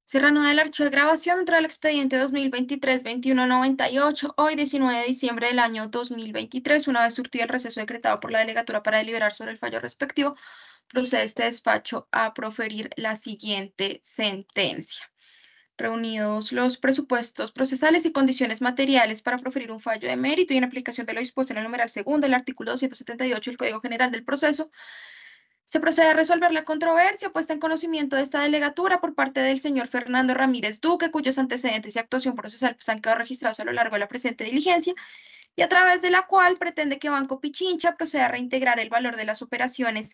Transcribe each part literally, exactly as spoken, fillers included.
Se reanuda el archivo de grabación dentro del expediente dos mil veintitrés veintiuno noventa y ocho, hoy diecinueve de diciembre del año dos mil veintitrés, una vez surtido el receso decretado por la delegatura para deliberar sobre el fallo respectivo, procede este despacho a proferir la siguiente sentencia. Reunidos los presupuestos procesales y condiciones materiales para proferir un fallo de mérito y en aplicación de lo dispuesto en el numeral segundo del artículo doscientos setenta y ocho del Código General del Proceso, se procede a resolver la controversia puesta en conocimiento de esta delegatura por parte del señor Fernando Ramírez Duque, cuyos antecedentes y actuación procesal pues, han quedado registrados a lo largo de la presente diligencia, y a través de la cual pretende que Banco Pichincha proceda a reintegrar el valor de las operaciones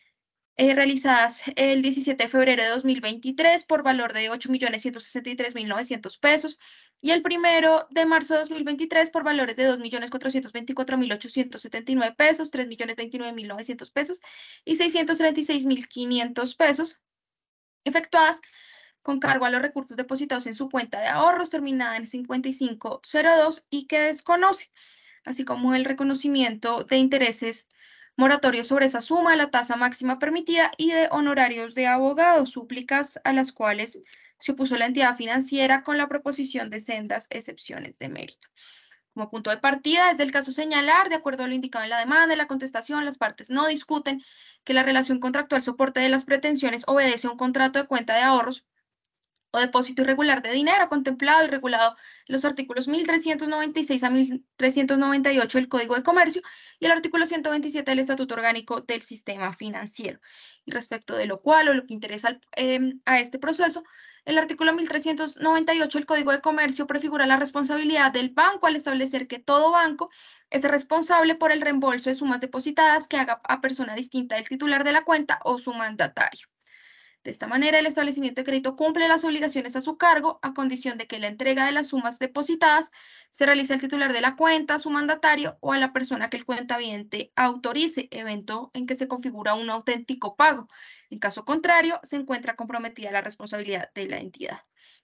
eh, realizadas el diecisiete de febrero de dos mil veintitrés por valor de ocho millones ciento sesenta y tres mil novecientos pesos y el primero de marzo de dos mil veintitrés por valores de dos millones cuatrocientos veinticuatro mil ochocientos setenta y nueve pesos, tres millones veintinueve mil novecientos pesos y seiscientos treinta y seis mil quinientos pesos, efectuadas con cargo a los recursos depositados en su cuenta de ahorros terminada en cincuenta y cinco cero dos y que desconoce, así como el reconocimiento de intereses moratorios sobre esa suma, la tasa máxima permitida y de honorarios de abogados, súplicas a las cuales se opuso la entidad financiera con la proposición de sendas excepciones de mérito. Como punto de partida, es del caso señalar, de acuerdo a lo indicado en la demanda, en la contestación, las partes no discuten que la relación contractual soporte de las pretensiones obedece a un contrato de cuenta de ahorros o depósito irregular de dinero contemplado y regulado en los artículos mil trescientos noventa y seis a mil trescientos noventa y ocho del Código de Comercio y el artículo ciento veintisiete del Estatuto Orgánico del Sistema Financiero. Y respecto de lo cual, o lo que interesa eh, a este proceso, el artículo mil trescientos noventa y ocho del Código de Comercio prefigura la responsabilidad del banco al establecer que todo banco es responsable por el reembolso de sumas depositadas que haga a persona distinta del titular de la cuenta o su mandatario. De esta manera, el establecimiento de crédito cumple las obligaciones a su cargo, a condición de que la entrega de las sumas depositadas se realice al titular de la cuenta, a su mandatario o a la persona que el cuentaviente autorice, evento en que se configura un auténtico pago. En caso contrario, se encuentra comprometida la responsabilidad de la entidad.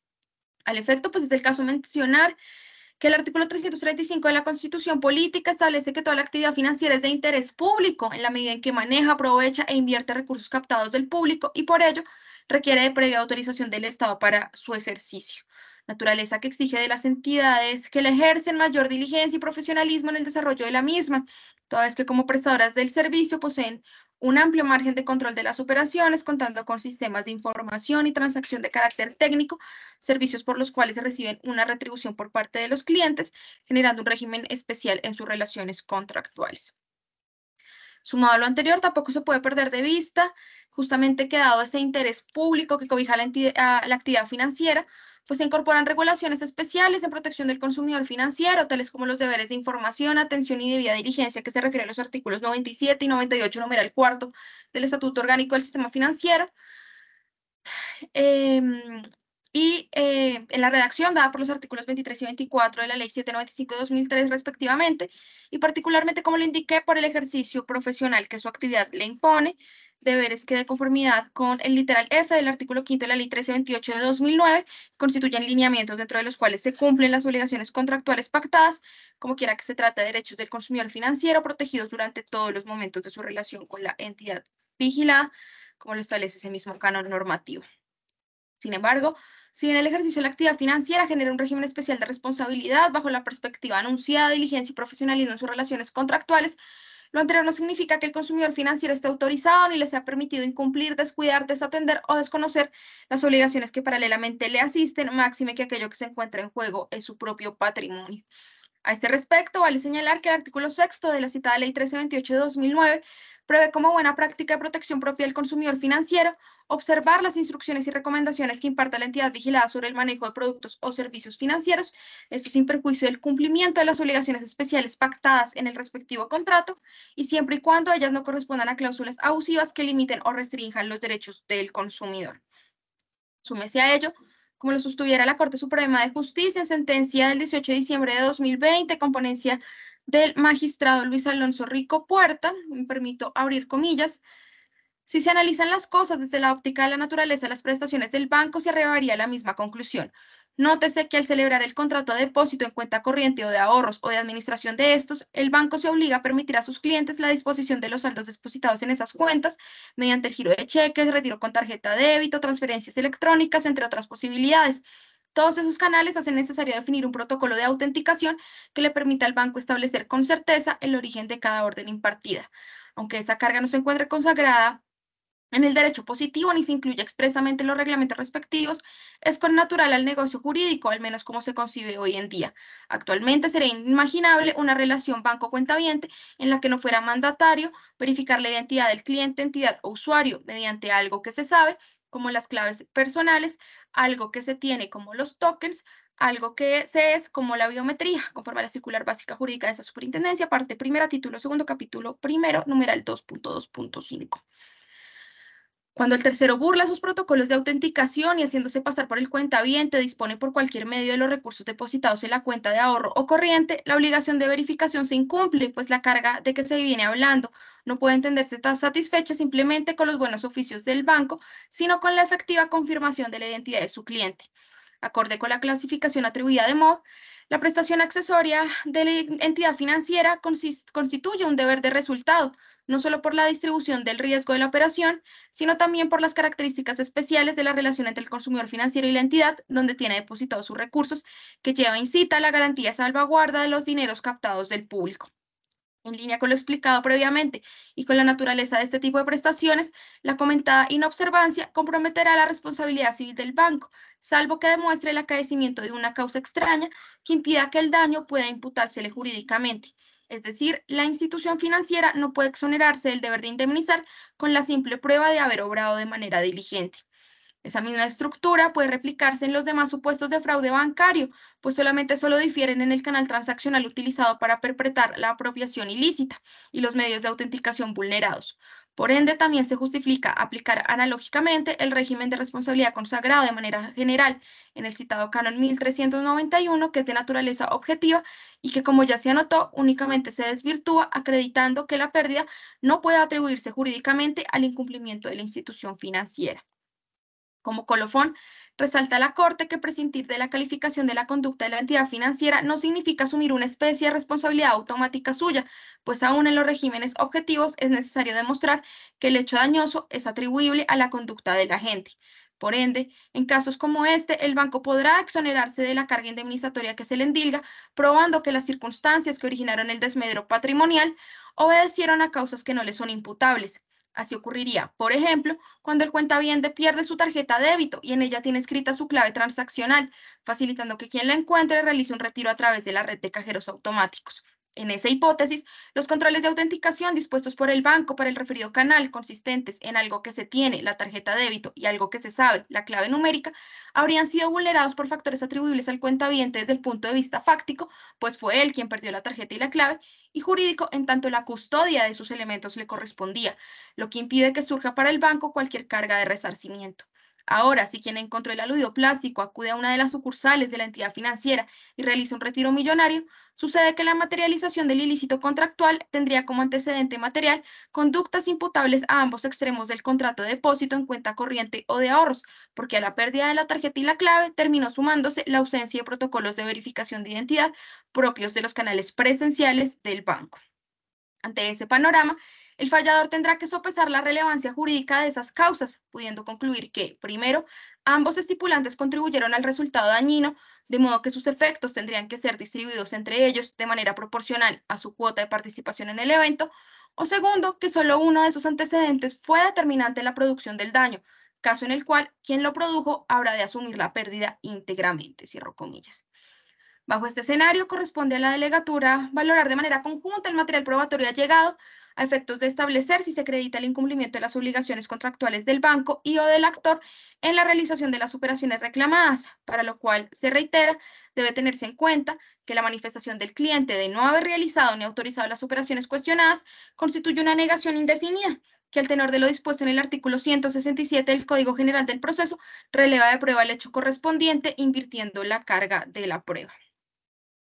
Al efecto, pues es el caso mencionar que el artículo trescientos treinta y cinco de la Constitución Política establece que toda la actividad financiera es de interés público en la medida en que maneja, aprovecha e invierte recursos captados del público y por ello requiere de previa autorización del Estado para su ejercicio. Naturaleza que exige de las entidades que le ejercen mayor diligencia y profesionalismo en el desarrollo de la misma, toda vez que como prestadoras del servicio poseen un amplio margen de control de las operaciones, contando con sistemas de información y transacción de carácter técnico, servicios por los cuales se reciben una retribución por parte de los clientes, generando un régimen especial en sus relaciones contractuales. Sumado a lo anterior, tampoco se puede perder de vista, justamente que dado ese interés público que cobija la, la actividad financiera, pues se incorporan regulaciones especiales en protección del consumidor financiero, tales como los deberes de información, atención y debida diligencia que se refieren a los artículos noventa y siete y noventa y ocho, numeral cuarto del Estatuto Orgánico del Sistema Financiero. Eh, y eh, en la redacción dada por los artículos veintitrés y veinticuatro de la Ley setecientos noventa y cinco de dos mil tres respectivamente, y particularmente, como lo indiqué, por el ejercicio profesional que su actividad le impone, deberes que de conformidad con el literal F del artículo quinto de la Ley trece veintiocho de dos mil nueve constituyen lineamientos dentro de los cuales se cumplen las obligaciones contractuales pactadas, como quiera que se trate de derechos del consumidor financiero protegidos durante todos los momentos de su relación con la entidad vigilada, como lo establece ese mismo canon normativo. Sin embargo, si bien el ejercicio de la actividad financiera genera un régimen especial de responsabilidad bajo la perspectiva anunciada, diligencia y profesionalismo en sus relaciones contractuales, lo anterior no significa que el consumidor financiero esté autorizado ni le sea permitido incumplir, descuidar, desatender o desconocer las obligaciones que paralelamente le asisten, máxime que aquello que se encuentra en juego es su propio patrimonio. A este respecto, vale señalar que el artículo sexto de la citada Ley trece veintiocho de dos mil nueve prevé como buena práctica de protección propia del consumidor financiero observar las instrucciones y recomendaciones que imparta la entidad vigilada sobre el manejo de productos o servicios financieros, esto sin perjuicio del cumplimiento de las obligaciones especiales pactadas en el respectivo contrato y siempre y cuando ellas no correspondan a cláusulas abusivas que limiten o restrinjan los derechos del consumidor. Súmese a ello, como lo sostuviera la Corte Suprema de Justicia en sentencia del dieciocho de diciembre de dos mil veinte, con ponencia del magistrado Luis Alonso Rico Puerta, me permito abrir comillas, si se analizan las cosas desde la óptica de la naturaleza de las prestaciones del banco, se arribaría a la misma conclusión. Nótese que al celebrar el contrato de depósito en cuenta corriente o de ahorros o de administración de estos, el banco se obliga a permitir a sus clientes la disposición de los saldos depositados en esas cuentas mediante el giro de cheques, retiro con tarjeta de débito, transferencias electrónicas, entre otras posibilidades. Todos esos canales hacen necesario definir un protocolo de autenticación que le permita al banco establecer con certeza el origen de cada orden impartida. Aunque esa carga no se encuentre consagrada en el derecho positivo ni se incluye expresamente en los reglamentos respectivos, es connatural al negocio jurídico, al menos como se concibe hoy en día. Actualmente sería inimaginable una relación banco-cuentaviente en la que no fuera mandatario verificar la identidad del cliente, entidad o usuario mediante algo que se sabe, como las claves personales, algo que se tiene como los tokens, algo que se es como la biometría, conforme a la circular básica jurídica de esa superintendencia, parte primera, título segundo, capítulo primero, numeral dos punto dos punto cinco. Cuando el tercero burla sus protocolos de autenticación y haciéndose pasar por el cuentaviente dispone por cualquier medio de los recursos depositados en la cuenta de ahorro o corriente, la obligación de verificación se incumple, pues la carga de que se viene hablando no puede entenderse tan satisfecha simplemente con los buenos oficios del banco, sino con la efectiva confirmación de la identidad de su cliente. Acorde con la clasificación atribuida de M O D, la prestación accesoria de la entidad financiera constituye un deber de resultado, no solo por la distribución del riesgo de la operación, sino también por las características especiales de la relación entre el consumidor financiero y la entidad donde tiene depositados sus recursos, que lleva incita a la garantía y salvaguarda de los dineros captados del público. En línea con lo explicado previamente y con la naturaleza de este tipo de prestaciones, la comentada inobservancia comprometerá la responsabilidad civil del banco, salvo que demuestre el acaecimiento de una causa extraña que impida que el daño pueda imputársele jurídicamente. Es decir, la institución financiera no puede exonerarse del deber de indemnizar con la simple prueba de haber obrado de manera diligente. Esa misma estructura puede replicarse en los demás supuestos de fraude bancario, pues solamente solo difieren en el canal transaccional utilizado para perpetrar la apropiación ilícita y los medios de autenticación vulnerados. Por ende, también se justifica aplicar analógicamente el régimen de responsabilidad consagrado de manera general en el citado Canon mil trescientos noventa y uno, que es de naturaleza objetiva y que, como ya se anotó, únicamente se desvirtúa acreditando que la pérdida no puede atribuirse jurídicamente al incumplimiento de la institución financiera. Como colofón, resalta la Corte que prescindir de la calificación de la conducta de la entidad financiera no significa asumir una especie de responsabilidad automática suya, pues aún en los regímenes objetivos es necesario demostrar que el hecho dañoso es atribuible a la conducta del agente. Por ende, en casos como este, el banco podrá exonerarse de la carga indemnizatoria que se le endilga, probando que las circunstancias que originaron el desmedro patrimonial obedecieron a causas que no le son imputables. Así ocurriría, por ejemplo, cuando el cuentaviente pierde su tarjeta de débito y en ella tiene escrita su clave transaccional, facilitando que quien la encuentre realice un retiro a través de la red de cajeros automáticos. En esa hipótesis, los controles de autenticación dispuestos por el banco para el referido canal, consistentes en algo que se tiene, la tarjeta de débito, y algo que se sabe, la clave numérica, habrían sido vulnerados por factores atribuibles al cuentaviente desde el punto de vista fáctico, pues fue él quien perdió la tarjeta y la clave, y jurídico en tanto la custodia de sus elementos le correspondía, lo que impide que surja para el banco cualquier carga de resarcimiento. Ahora, si quien encontró el aludio plástico acude a una de las sucursales de la entidad financiera y realiza un retiro millonario, sucede que la materialización del ilícito contractual tendría como antecedente material conductas imputables a ambos extremos del contrato de depósito en cuenta corriente o de ahorros, porque a la pérdida de la tarjeta y la clave terminó sumándose la ausencia de protocolos de verificación de identidad propios de los canales presenciales del banco. Ante ese panorama, el fallador tendrá que sopesar la relevancia jurídica de esas causas, pudiendo concluir que, primero, ambos estipulantes contribuyeron al resultado dañino, de modo que sus efectos tendrían que ser distribuidos entre ellos de manera proporcional a su cuota de participación en el evento, o segundo, que solo uno de esos antecedentes fue determinante en la producción del daño, caso en el cual quien lo produjo habrá de asumir la pérdida íntegramente, cierro comillas. Bajo este escenario, corresponde a la delegatura valorar de manera conjunta el material probatorio allegado a efectos de establecer si se acredita el incumplimiento de las obligaciones contractuales del banco y o del actor en la realización de las operaciones reclamadas, para lo cual, se reitera, debe tenerse en cuenta que la manifestación del cliente de no haber realizado ni autorizado las operaciones cuestionadas constituye una negación indefinida, que al tenor de lo dispuesto en el artículo ciento sesenta y siete del Código General del Proceso releva de prueba el hecho correspondiente, invirtiendo la carga de la prueba.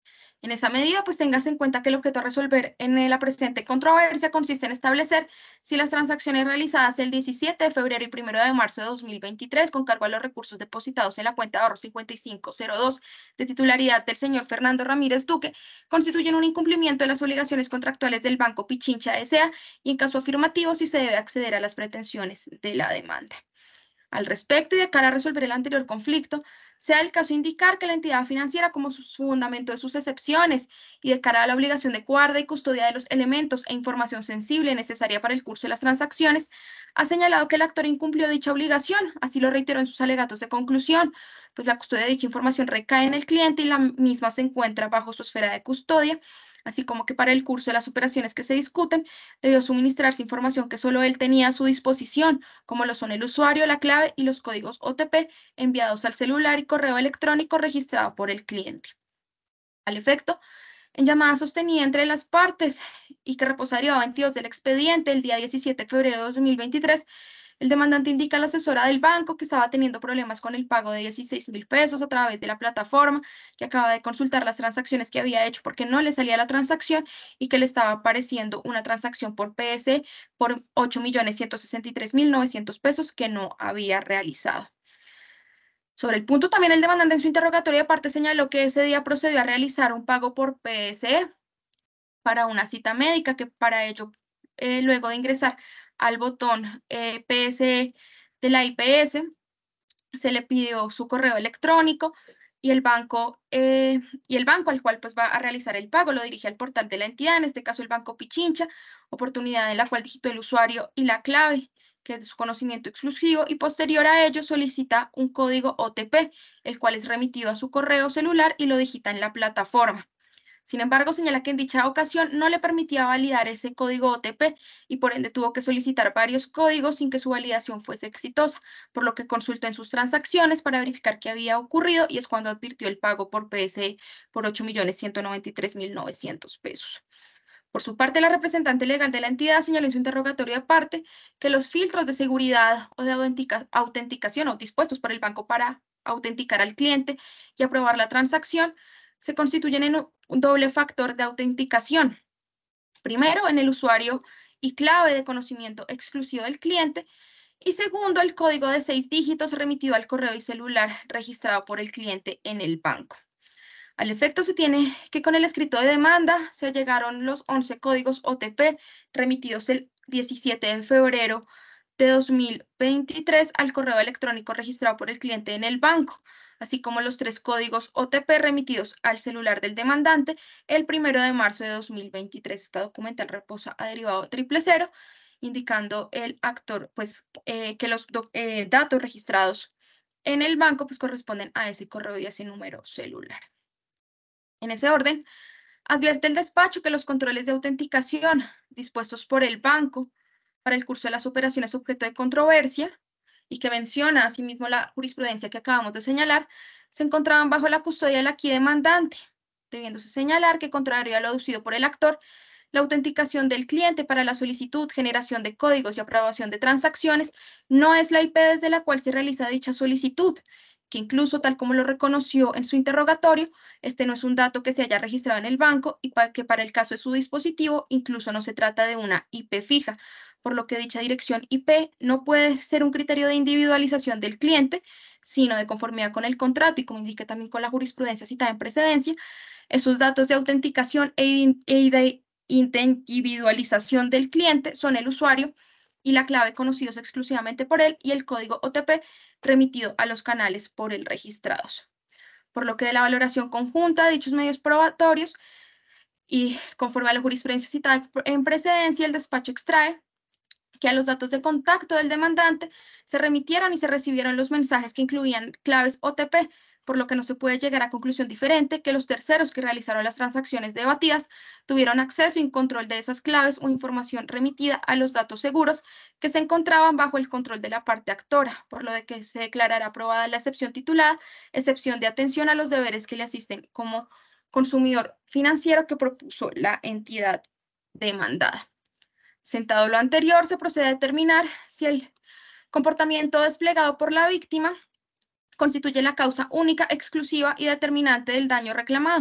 En esa medida, pues tengas en cuenta que el objeto a resolver en la presente controversia consiste en establecer si las transacciones realizadas el diecisiete de febrero y primero de marzo de dos mil veintitrés con cargo a los recursos depositados en la cuenta de ahorro cincuenta y cinco cero dos de titularidad del señor Fernando Ramírez Duque constituyen un incumplimiento de las obligaciones contractuales del Banco Pichincha S A y en caso afirmativo si se debe acceder a las pretensiones de la demanda. Al respecto y de cara a resolver el anterior conflicto, sea el caso indicar que la entidad financiera como su fundamento de sus excepciones y de cara a la obligación de guarda y custodia de los elementos e información sensible necesaria para el curso de las transacciones, ha señalado que el actor incumplió dicha obligación, así lo reiteró en sus alegatos de conclusión, pues la custodia de dicha información recae en el cliente y la misma se encuentra bajo su esfera de custodia, así como que para el curso de las operaciones que se discuten, debió suministrarse información que solo él tenía a su disposición, como lo son el usuario, la clave y los códigos O T P enviados al celular y correo electrónico registrado por el cliente. Al efecto, en llamada sostenida entre las partes y que reposa derivado veintidós del expediente el día diecisiete de febrero de dos mil veintitrés, el demandante indica a la asesora del banco que estaba teniendo problemas con el pago de dieciséis mil pesos a través de la plataforma, que acaba de consultar las transacciones que había hecho porque no le salía la transacción y que le estaba apareciendo una transacción por P S por ocho millones ciento sesenta y tres mil novecientos pesos que no había realizado. Sobre el punto, también el demandante en su interrogatorio de parte señaló que ese día procedió a realizar un pago por P S E para una cita médica, que para ello, eh, luego de ingresar al botón eh, P S E de la I P S, se le pidió su correo electrónico y el banco, eh, y el banco al cual pues va a realizar el pago lo dirige al portal de la entidad, en este caso el Banco Pichincha, oportunidad en la cual digitó el usuario y la clave, que es de su conocimiento exclusivo, y posterior a ello solicita un código O T P, el cual es remitido a su correo celular y lo digita en la plataforma. Sin embargo, señala que en dicha ocasión no le permitía validar ese código O T P y por ende tuvo que solicitar varios códigos sin que su validación fuese exitosa, por lo que consultó en sus transacciones para verificar qué había ocurrido y es cuando advirtió el pago por P S E por ocho millones ciento noventa y tres mil novecientos pesos. Por su parte, la representante legal de la entidad señaló en su interrogatorio aparte que los filtros de seguridad o de autentica autenticación o dispuestos por el banco para autenticar al cliente y aprobar la transacción se constituyen en un doble factor de autenticación. Primero, en el usuario y clave de conocimiento exclusivo del cliente. Y segundo, el código de seis dígitos remitido al correo y celular registrado por el cliente en el banco. Al efecto, se tiene que con el escrito de demanda se allegaron los once códigos O T P remitidos el diecisiete de febrero de dos mil veintitrés al correo electrónico registrado por el cliente en el banco, así como los tres códigos O T P remitidos al celular del demandante el primero de marzo de dos mil veintitrés. Esta documental reposa a derivado triple cero, indicando el actor pues, eh, que los eh, datos registrados en el banco pues, corresponden a ese correo y a ese número celular. En ese orden, advierte el despacho que los controles de autenticación dispuestos por el banco para el curso de las operaciones objeto de controversia y que menciona asimismo la jurisprudencia que acabamos de señalar, se encontraban bajo la custodia del aquí demandante, debiéndose señalar que, contrario a lo aducido por el actor, la autenticación del cliente para la solicitud, generación de códigos y aprobación de transacciones no es la I P desde la cual se realiza dicha solicitud, que incluso, tal como lo reconoció en su interrogatorio, este no es un dato que se haya registrado en el banco y para que para el caso de su dispositivo incluso no se trata de una I P fija, por lo que dicha dirección I P no puede ser un criterio de individualización del cliente, sino de conformidad con el contrato y como indica también con la jurisprudencia citada en precedencia, esos datos de autenticación e, e de individualización del cliente son el usuario y la clave conocidos exclusivamente por él y el código O T P remitido a los canales por él registrados. Por lo que de la valoración conjunta de dichos medios probatorios y conforme a la jurisprudencia citada en precedencia, el despacho extrae que a los datos de contacto del demandante se remitieron y se recibieron los mensajes que incluían claves O T P, por lo que no se puede llegar a conclusión diferente que los terceros que realizaron las transacciones debatidas tuvieron acceso y control de esas claves o información remitida a los datos seguros que se encontraban bajo el control de la parte actora, por lo de que se declarará aprobada la excepción titulada, excepción de atención a los deberes que le asisten como consumidor financiero que propuso la entidad demandada. Sentado lo anterior, se procede a determinar si el comportamiento desplegado por la víctima constituye la causa única, exclusiva y determinante del daño reclamado,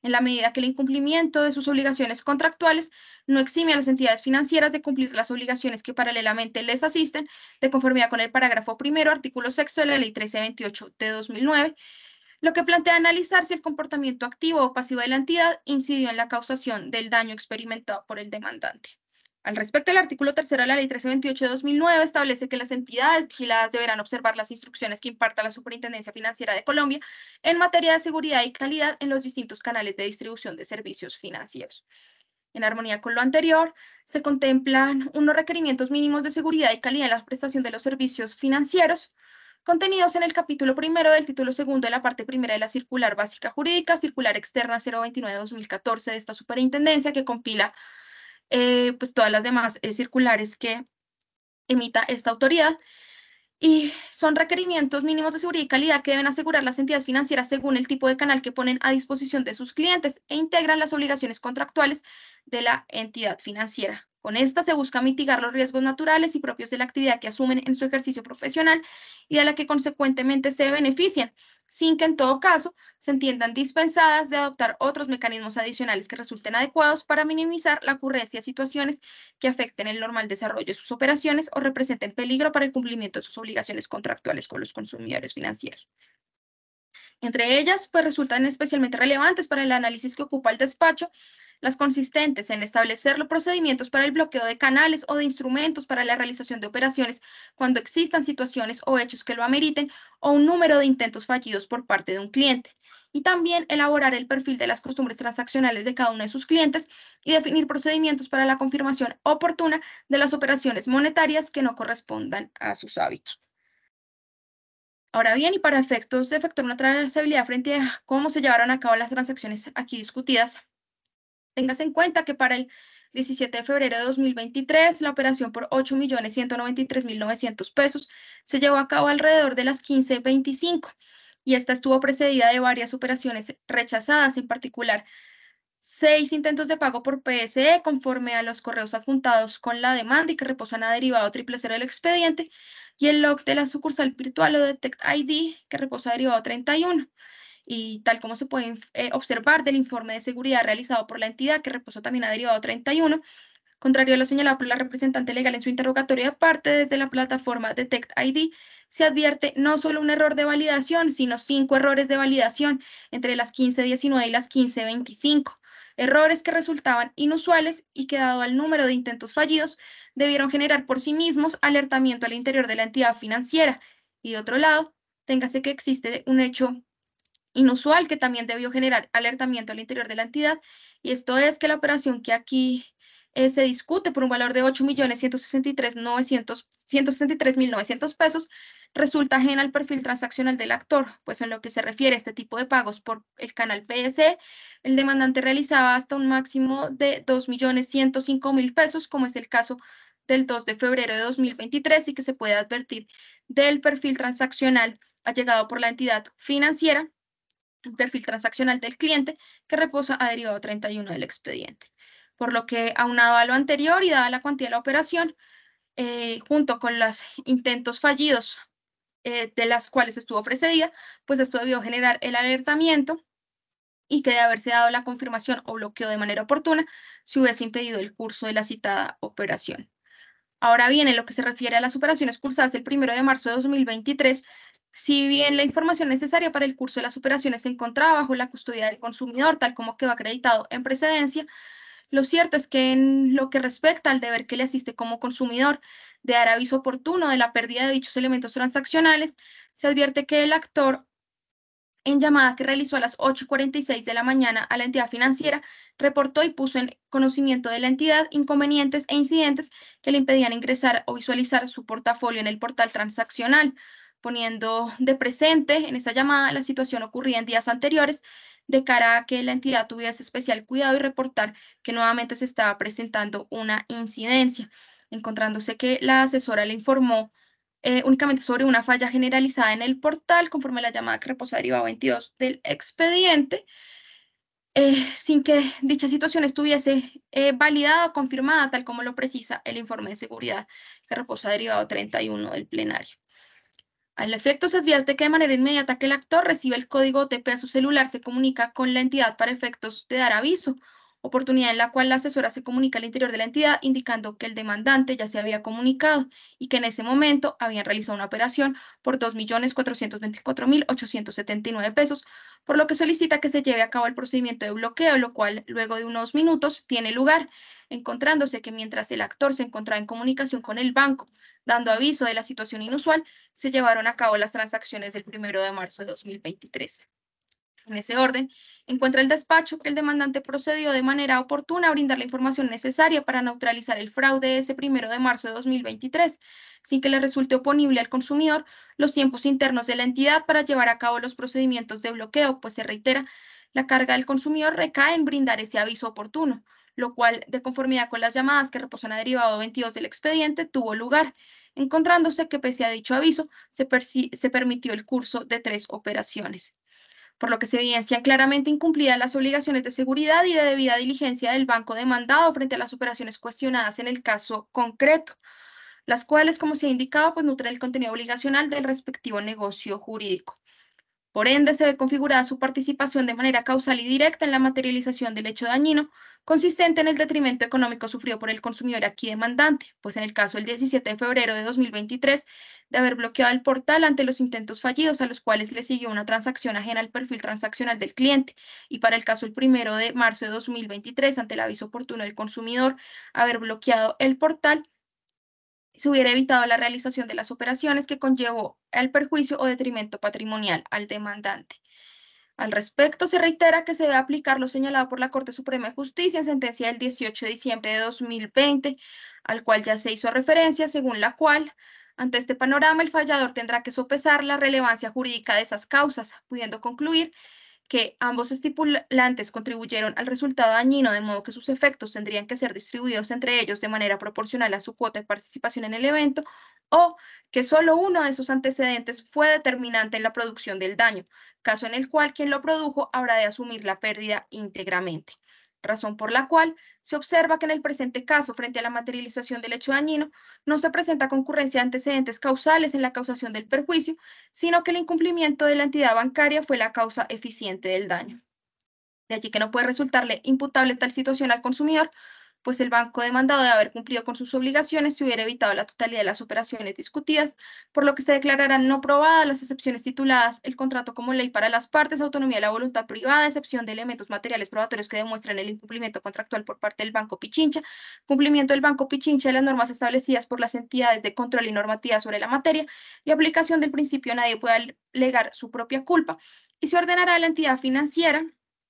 en la medida que el incumplimiento de sus obligaciones contractuales no exime a las entidades financieras de cumplir las obligaciones que paralelamente les asisten, de conformidad con el parágrafo primero, artículo sexto de la Ley trece veintiocho de dos mil nueve, lo que plantea analizar si el comportamiento activo o pasivo de la entidad incidió en la causación del daño experimentado por el demandante. Al respecto, el artículo tercero de la Ley trece veintiocho de dos mil nueve establece que las entidades vigiladas deberán observar las instrucciones que imparta la Superintendencia Financiera de Colombia en materia de seguridad y calidad en los distintos canales de distribución de servicios financieros. En armonía con lo anterior, se contemplan unos requerimientos mínimos de seguridad y calidad en la prestación de los servicios financieros, contenidos en el capítulo primero del título segundo de la parte primera de la Circular Básica Jurídica, Circular Externa cero veintinueve de dos mil catorce de esta superintendencia, que compila eh, pues todas las demás eh, circulares que emita esta autoridad. Y son requerimientos mínimos de seguridad y calidad que deben asegurar las entidades financieras según el tipo de canal que ponen a disposición de sus clientes e integran las obligaciones contractuales de la entidad financiera. Con esta se busca mitigar los riesgos naturales y propios de la actividad que asumen en su ejercicio profesional y de la que consecuentemente se benefician, sin que en todo caso se entiendan dispensadas de adoptar otros mecanismos adicionales que resulten adecuados para minimizar la ocurrencia de situaciones que afecten el normal desarrollo de sus operaciones o representen peligro para el cumplimiento de sus obligaciones contractuales con los consumidores financieros. Entre ellas, pues resultan especialmente relevantes para el análisis que ocupa el despacho las consistentes en establecer los procedimientos para el bloqueo de canales o de instrumentos para la realización de operaciones cuando existan situaciones o hechos que lo ameriten o un número de intentos fallidos por parte de un cliente. Y también elaborar el perfil de las costumbres transaccionales de cada uno de sus clientes y definir procedimientos para la confirmación oportuna de las operaciones monetarias que no correspondan a sus hábitos. Ahora bien, y para efectos de efectuar una trazabilidad frente a cómo se llevaron a cabo las transacciones aquí discutidas, tengas en cuenta que para el diecisiete de febrero de dos mil veintitrés, la operación por ocho millones ciento noventa y tres mil novecientos pesos se llevó a cabo alrededor de las quince veinticinco y esta estuvo precedida de varias operaciones rechazadas, en particular seis intentos de pago por P S E conforme a los correos adjuntados con la demanda y que reposan a derivado triple cero del expediente, y el log de la sucursal virtual o Detect I D que reposa a derivado treinta y uno. Y tal como se puede eh, observar del informe de seguridad realizado por la entidad que reposó también a derivado treinta y uno, contrario a lo señalado por la representante legal en su interrogatorio de parte, desde la plataforma Detect I D se advierte no solo un error de validación, sino cinco errores de validación entre las quince diecinueve y las quince veinticinco. Errores que resultaban inusuales y que, dado al número de intentos fallidos, debieron generar por sí mismos alertamiento al interior de la entidad financiera. Y de otro lado, téngase que existe un hecho inusual que también debió generar alertamiento al interior de la entidad, y esto es que la operación que aquí eh, se discute por un valor de ocho millones ciento sesenta y tres mil novecientos pesos resulta ajena al perfil transaccional del actor, pues en lo que se refiere a este tipo de pagos por el canal P S E, el demandante realizaba hasta un máximo de dos millones ciento cinco mil pesos, como es el caso del dos de febrero de dos mil veintitrés y que se puede advertir del perfil transaccional allegado por la entidad financiera, el perfil transaccional del cliente que reposa a derivado treinta y uno del expediente. Por lo que, aunado a lo anterior y dada la cuantía de la operación, eh, junto con los intentos fallidos eh, de las cuales estuvo precedida, pues esto debió generar el alertamiento y que de haberse dado la confirmación o bloqueo de manera oportuna, se hubiese impedido el curso de la citada operación. Ahora bien, en lo que se refiere a las operaciones cursadas el primero de marzo de dos mil veintitrés, si bien la información necesaria para el curso de las operaciones se encontraba bajo la custodia del consumidor, tal como quedó acreditado en precedencia, lo cierto es que en lo que respecta al deber que le asiste como consumidor de dar aviso oportuno de la pérdida de dichos elementos transaccionales, se advierte que el actor, en llamada que realizó a las ocho y cuarenta y seis de la mañana a la entidad financiera, reportó y puso en conocimiento de la entidad inconvenientes e incidentes que le impedían ingresar o visualizar su portafolio en el portal transaccional, poniendo de presente en esa llamada la situación ocurrida en días anteriores, de cara a que la entidad tuviese especial cuidado y reportar que nuevamente se estaba presentando una incidencia, encontrándose que la asesora le informó eh, únicamente sobre una falla generalizada en el portal, conforme a la llamada que reposa derivado veintidós del expediente, eh, sin que dicha situación estuviese eh, validada o confirmada, tal como lo precisa el informe de seguridad que reposa derivado treinta y uno del plenario. Al efecto, se advierte que de manera inmediata que el actor recibe el código O T P a su celular, se comunica con la entidad para efectos de dar aviso, oportunidad en la cual la asesora se comunica al interior de la entidad indicando que el demandante ya se había comunicado y que en ese momento habían realizado una operación por dos millones cuatrocientos veinticuatro mil ochocientos setenta y nueve pesos, por lo que solicita que se lleve a cabo el procedimiento de bloqueo, lo cual luego de unos minutos tiene lugar, encontrándose que mientras el actor se encontraba en comunicación con el banco, dando aviso de la situación inusual, se llevaron a cabo las transacciones del primero de marzo de dos mil veintitrés. En ese orden, encuentra el despacho que el demandante procedió de manera oportuna a brindar la información necesaria para neutralizar el fraude ese primero de marzo de dos mil veintitrés, sin que le resulte oponible al consumidor los tiempos internos de la entidad para llevar a cabo los procedimientos de bloqueo, pues se reitera, la carga del consumidor recae en brindar ese aviso oportuno, lo cual, de conformidad con las llamadas que reposan a derivado veintidós del expediente, tuvo lugar, encontrándose que pese a dicho aviso, se, se permitió el curso de tres operaciones, por lo que se evidencian claramente incumplidas las obligaciones de seguridad y de debida diligencia del banco demandado frente a las operaciones cuestionadas en el caso concreto, las cuales, como se ha indicado, pues nutren el contenido obligacional del respectivo negocio jurídico. Por ende, se ve configurada su participación de manera causal y directa en la materialización del hecho dañino, consistente en el detrimento económico sufrido por el consumidor aquí demandante, pues en el caso del diecisiete de febrero de dos mil veintitrés, de haber bloqueado el portal ante los intentos fallidos a los cuales le siguió una transacción ajena al perfil transaccional del cliente, y para el caso el primero de marzo de dos mil veintitrés, ante el aviso oportuno del consumidor, haber bloqueado el portal, se hubiera evitado la realización de las operaciones que conllevó al perjuicio o detrimento patrimonial al demandante. Al respecto, se reitera que se debe aplicar lo señalado por la Corte Suprema de Justicia en sentencia del dieciocho de diciembre de dos mil veinte, al cual ya se hizo referencia, según la cual, ante este panorama, el fallador tendrá que sopesar la relevancia jurídica de esas causas, pudiendo concluir que ambos estipulantes contribuyeron al resultado dañino, de modo que sus efectos tendrían que ser distribuidos entre ellos de manera proporcional a su cuota de participación en el evento, o que solo uno de sus antecedentes fue determinante en la producción del daño, caso en el cual quien lo produjo habrá de asumir la pérdida íntegramente. Razón por la cual se observa que en el presente caso, frente a la materialización del hecho dañino, no se presenta concurrencia de antecedentes causales en la causación del perjuicio, sino que el incumplimiento de la entidad bancaria fue la causa eficiente del daño. De allí que no puede resultarle imputable tal situación al consumidor, pues el banco demandado de haber cumplido con sus obligaciones se hubiera evitado la totalidad de las operaciones discutidas, por lo que se declararán no probadas las excepciones tituladas el contrato como ley para las partes, autonomía de la voluntad privada, excepción de elementos materiales probatorios que demuestren el incumplimiento contractual por parte del Banco Pichincha, cumplimiento del Banco Pichincha de las normas establecidas por las entidades de control y normativa sobre la materia y aplicación del principio nadie puede alegar su propia culpa, y se ordenará a la entidad financiera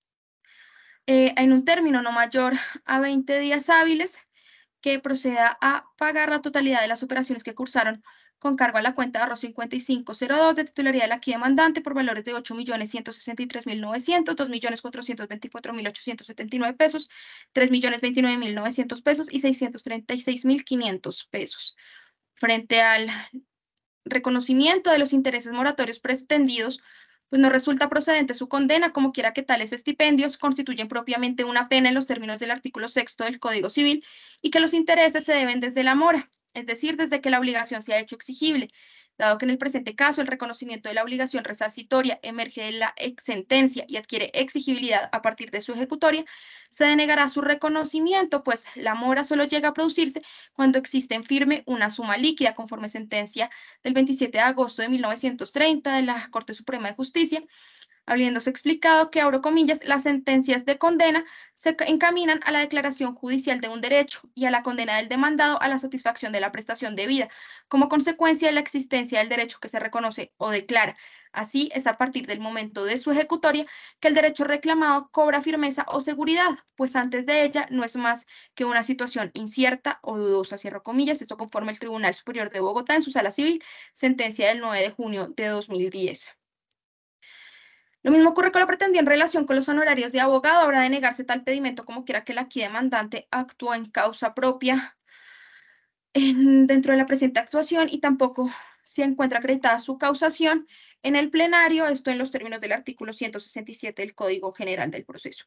eh, en un término no mayor a veinte días hábiles, que proceda a pagar la totalidad de las operaciones que cursaron con cargo a la cuenta de ahorro cincuenta y cinco cero dos de titularidad de la aquí demandante por valores de ocho millones ciento sesenta y tres mil novecientos, dos millones cuatrocientos veinticuatro mil ochocientos setenta y nueve pesos, tres millones veintinueve mil novecientos pesos y seiscientos treinta y seis mil quinientos pesos. Frente al reconocimiento de los intereses moratorios pretendidos, pues no resulta procedente su condena, como quiera que tales estipendios constituyen propiamente una pena en los términos del artículo sexto del Código Civil y que los intereses se deben desde la mora, es decir, desde que la obligación se ha hecho exigible. Dado que en el presente caso el reconocimiento de la obligación resarcitoria emerge de la ex sentencia y adquiere exigibilidad a partir de su ejecutoria, se denegará su reconocimiento, pues la mora solo llega a producirse cuando existe en firme una suma líquida, conforme sentencia del veintisiete de agosto de mil novecientos treinta de la Corte Suprema de Justicia, habiéndose explicado que, abro comillas, las sentencias de condena se encaminan a la declaración judicial de un derecho y a la condena del demandado a la satisfacción de la prestación debida, como consecuencia de la existencia del derecho que se reconoce o declara. Así es a partir del momento de su ejecutoria que el derecho reclamado cobra firmeza o seguridad, pues antes de ella no es más que una situación incierta o dudosa, cierro comillas, esto conforme el Tribunal Superior de Bogotá en su sala civil, sentencia del nueve de junio de dos mil diez. Lo mismo ocurre con la pretendida en relación con los honorarios de abogado. Habrá de negarse tal pedimento como quiera que el aquí demandante actúe en causa propia en, dentro de la presente actuación y tampoco se encuentra acreditada su causación en el plenario, esto en los términos del artículo ciento sesenta y siete del Código General del Proceso.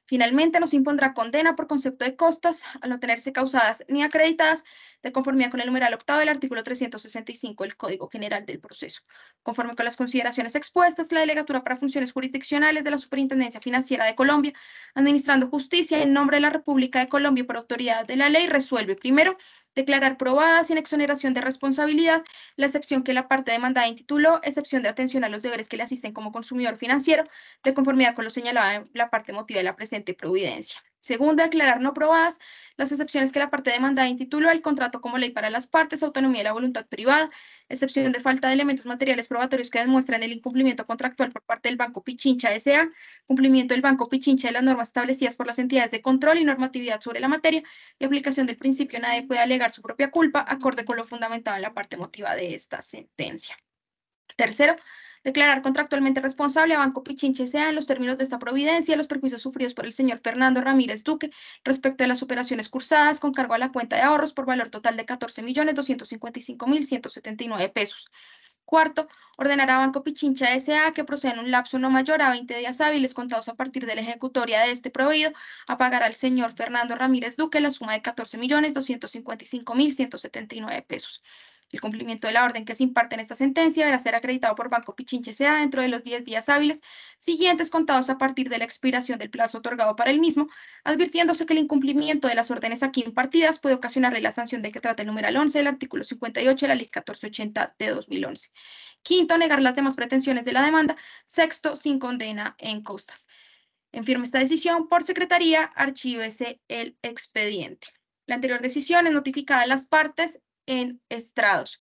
Finalmente, nos impondrá condena por concepto de costas al no tenerse causadas ni acreditadas de conformidad con el numeral octavo del artículo trescientos sesenta y cinco del Código General del Proceso. Conforme con las consideraciones expuestas, la Delegatura para Funciones Jurisdiccionales de la Superintendencia Financiera de Colombia, administrando justicia en nombre de la República de Colombia por autoridad de la ley, resuelve primero declarar probada sin exoneración de responsabilidad la excepción que la parte demandada intituló excepción de atención a los deberes que le asisten como consumidor financiero, de conformidad con lo señalado en la parte motiva de la presente providencia. Segundo, declarar no probadas las excepciones que la parte demandada intituló el contrato como ley para las partes, autonomía y la voluntad privada, excepción de falta de elementos materiales probatorios que demuestran el incumplimiento contractual por parte del Banco Pichincha S A, cumplimiento del Banco Pichincha de las normas establecidas por las entidades de control y normatividad sobre la materia y aplicación del principio nadie puede alegar su propia culpa, acorde con lo fundamentado en la parte motiva de esta sentencia. Tercero, declarar contractualmente responsable a Banco Pichincha S A en los términos de esta providencia los perjuicios sufridos por el señor Fernando Ramírez Duque respecto de las operaciones cursadas con cargo a la cuenta de ahorros por valor total de catorce millones doscientos cincuenta y cinco mil ciento setenta y nueve pesos. Cuarto, ordenar a Banco Pichincha S A que proceda en un lapso no mayor a veinte días hábiles contados a partir de la ejecutoria de este proveído a pagar al señor Fernando Ramírez Duque la suma de catorce millones doscientos cincuenta y cinco mil ciento setenta y nueve pesos. El cumplimiento de la orden que se imparte en esta sentencia deberá ser acreditado por Banco Pichincha S A dentro de los diez días hábiles siguientes contados a partir de la expiración del plazo otorgado para el mismo, advirtiéndose que el incumplimiento de las órdenes aquí impartidas puede ocasionarle la sanción de que trata el numeral once del artículo cincuenta y ocho de la Ley catorce ochenta de dos mil once. Quinto, negar las demás pretensiones de la demanda. Sexto, sin condena en costas. En firme esta decisión por secretaría, archívese el expediente. La anterior decisión es notificada a las partes en estrados.